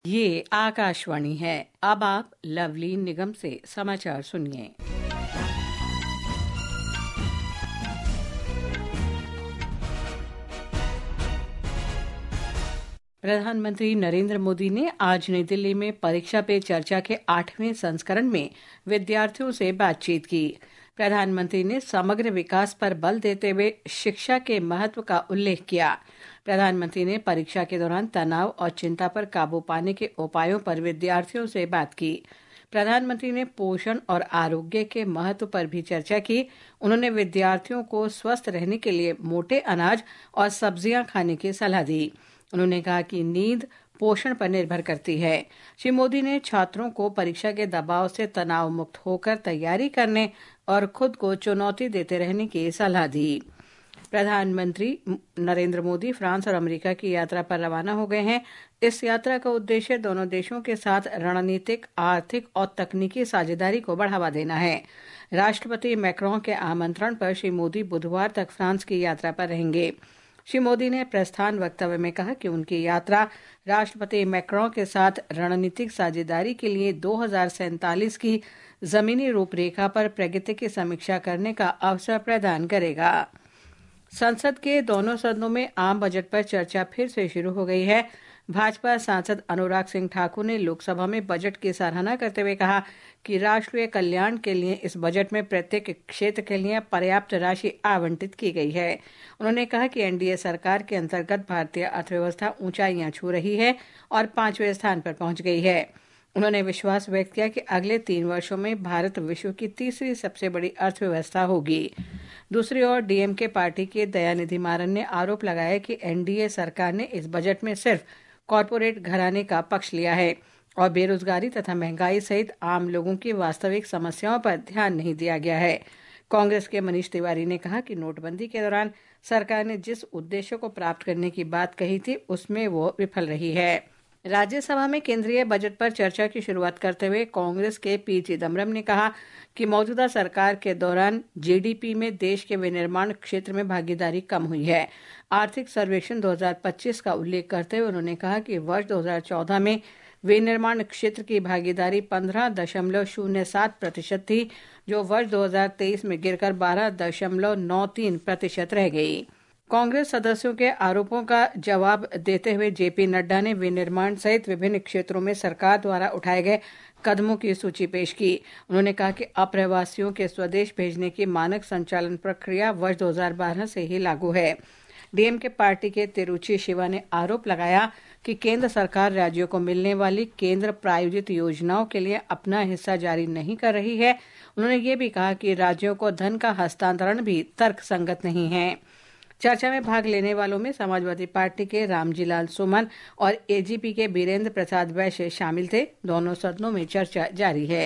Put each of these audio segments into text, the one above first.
ये आकाशवाणी है। अब आप लवली निगम से समाचार सुनिए। प्रधानमंत्री नरेंद्र मोदी ने आज नई दिल्ली में परीक्षा पे चर्चा के 8वें संस्करण में विद्यार्थियों से बातचीत की। प्रधानमंत्री ने समग्र विकास पर बल देते हुए शिक्षा के महत्व का उल्लेख किया। प्रधानमंत्री ने परीक्षा के दौरान तनाव और चिंता पर काबू पाने के उपायों पर विद्यार्थियों से बात की। प्रधानमंत्री ने पोषण और आरोग्य के महत्व पर भी चर्चा की। उन्होंने विद्यार्थियों को स्वस्थ रहने के लिए मोटे अनाज और सब्जियां खाने की सलाह दी। उन्होंने कहा कि नींद पोषण पर निर्भर करती है। श्री मोदी ने छात्रों को परीक्षा के दबाव से तनाव मुक्त होकर तैयारी करने और खुद को चुनौती देते रहने की सलाह दी। प्रधानमंत्री नरेंद्र मोदी फ्रांस और अमेरिका की यात्रा पर रवाना हो गए हैं। इस यात्रा का उद्देश्य दोनों देशों के साथ रणनीतिक, आर्थिक और तकनीकी साझेदारी को बढ़ावा देना है। राष्ट्रपति मैक्रों के आमंत्रण पर श्री मोदी बुधवार तक फ्रांस की यात्रा पर रहेंगे। श्री मोदी ने प्रस्थान वक्तव्य में कहा कि उनकी यात्रा राष्ट्रपति मैक्रों के साथ रणनीतिक साझेदारी के लिए 2047 की जमीनी रूपरेखा पर प्रगति की समीक्षा करने का अवसर प्रदान करेगा। संसद के दोनों सदनों में आम बजट पर चर्चा फिर से शुरू हो गई है। भाजपा सांसद अनुराग सिंह ठाकुर ने लोकसभा में बजट की सराहना करते हुए कहा कि राष्ट्रीय कल्याण के लिए इस बजट में प्रत्येक क्षेत्र के लिए पर्याप्त राशि आवंटित की गई है। उन्होंने कहा कि एनडीए सरकार के अंतर्गत भारतीय अर्थव्यवस्था ऊंचाइयां छू रही है और 5वें स्थान पर पहुंच गई है। उन्होंने विश्वास व्यक्त किया कि अगले 3 वर्षों में भारत विश्व की तीसरी सबसे बड़ी अर्थव्यवस्था होगी। दूसरी ओर डीएमके पार्टी के दयानिधि मारन ने आरोप लगाया कि एनडीए सरकार ने इस बजट में सिर्फ कॉरपोरेट घराने का पक्ष लिया है और बेरोजगारी तथा महंगाई सहित आम लोगों की वास्तविक समस्याओं पर ध्यान नहीं दिया गया है। कांग्रेस के मनीष तिवारी ने कहा कि नोटबंदी के दौरान सरकार ने जिस उद्देश्य को प्राप्त करने की बात कही थी उसमें वो विफल रही है। राज्यसभा में केंद्रीय बजट पर चर्चा की शुरुआत करते हुए कांग्रेस के पी चिदम्बरम ने कहा कि मौजूदा सरकार के दौरान जीडीपी में देश के विनिर्माण क्षेत्र में भागीदारी कम हुई है। आर्थिक सर्वेक्षण 2025 का उल्लेख करते हुए उन्होंने कहा कि वर्ष 2014 में विनिर्माण क्षेत्र की भागीदारी 15.07% थी, जो वर्ष 2023 में गिरकर 12.93% रह गई। कांग्रेस सदस्यों के आरोपों का जवाब देते हुए जेपी नड्डा ने विनिर्माण सहित विभिन्न क्षेत्रों में सरकार द्वारा उठाए गए कदमों की सूची पेश की। उन्होंने कहा कि अप्रवासियों के स्वदेश भेजने की मानक संचालन प्रक्रिया वर्ष 2012 से ही लागू है। डीएमके पार्टी के तिरुचि शिवा ने आरोप लगाया कि केंद्र सरकार राज्यों को मिलने वाली केंद्र प्रायोजित योजनाओं के लिए अपना हिस्सा जारी नहीं कर रही है। उन्होंने ये भी कहा कि राज्यों को धन का हस्तांतरण भी तर्कसंगत नहीं है। चर्चा में भाग लेने वालों में समाजवादी पार्टी के रामजीलाल सुमन और एजीपी के बीरेंद्र प्रसाद वैश्य शामिल थे। दोनों सदनों में चर्चा जारी है।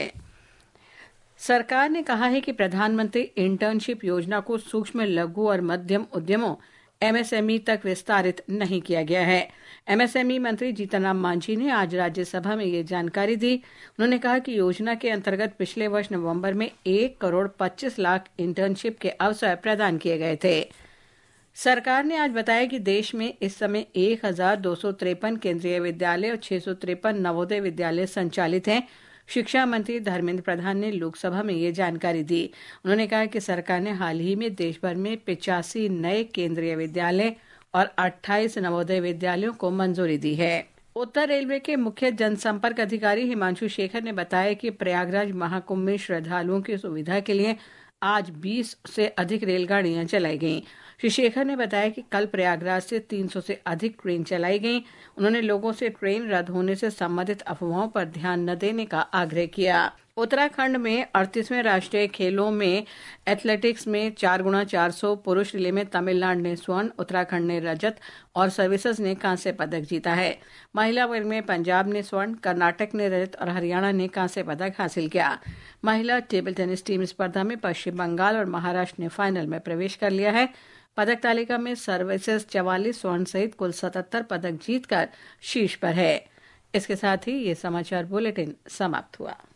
सरकार ने कहा है कि प्रधानमंत्री इंटर्नशिप योजना को सूक्ष्म, लघु और मध्यम उद्यमों एमएसएमई तक विस्तारित नहीं किया गया है। एमएसएमई मंत्री जीतनराम मांझी ने आज राज्यसभा में ये जानकारी दी। उन्होंने कहा कि योजना के अंतर्गत पिछले वर्ष नवंबर में 1,25,00,000 इंटर्नशिप के अवसर प्रदान किए गए थे। सरकार ने आज बताया कि देश में इस समय 1,253 केंद्रीय विद्यालय और 653 नवोदय विद्यालय संचालित हैं। शिक्षा मंत्री धर्मेंद्र प्रधान ने लोकसभा में ये जानकारी दी। उन्होंने कहा कि सरकार ने हाल ही में देश भर में 85 नए केंद्रीय विद्यालय और 28 नवोदय विद्यालयों को मंजूरी दी है। उत्तर रेलवे के मुख्य जनसंपर्क अधिकारी हिमांशु शेखर ने बताया कि प्रयागराज महाकुंभ में श्रद्धालुओं की सुविधा के लिए आज 20 से अधिक रेलगाड़ियां चलाई गईं। श्री शेखर ने बताया कि कल प्रयागराज से 300 से अधिक ट्रेन चलाई गईं। उन्होंने लोगों से ट्रेन रद्द होने से संबंधित अफवाहों पर ध्यान न देने का आग्रह किया। उत्तराखंड में 38वें राष्ट्रीय खेलों में एथलेटिक्स में 4x400 पुरुष रिले में तमिलनाडु ने स्वर्ण, उत्तराखंड ने रजत और सर्विसेज ने कांस्य पदक जीता है। महिला वर्ग में पंजाब ने स्वर्ण, कर्नाटक ने रजत और हरियाणा ने कांस्य पदक हासिल किया। महिला टेबल टेनिस टीम स्पर्धा में पश्चिम बंगाल और महाराष्ट्र ने फाइनल में प्रवेश कर लिया है। पदक तालिका में सर्विसेज 44 स्वर्ण सहित कुल 77 पदक जीतकर शीर्ष पर है। इसके साथ ही ये समाचार बुलेटिन समाप्त हुआ।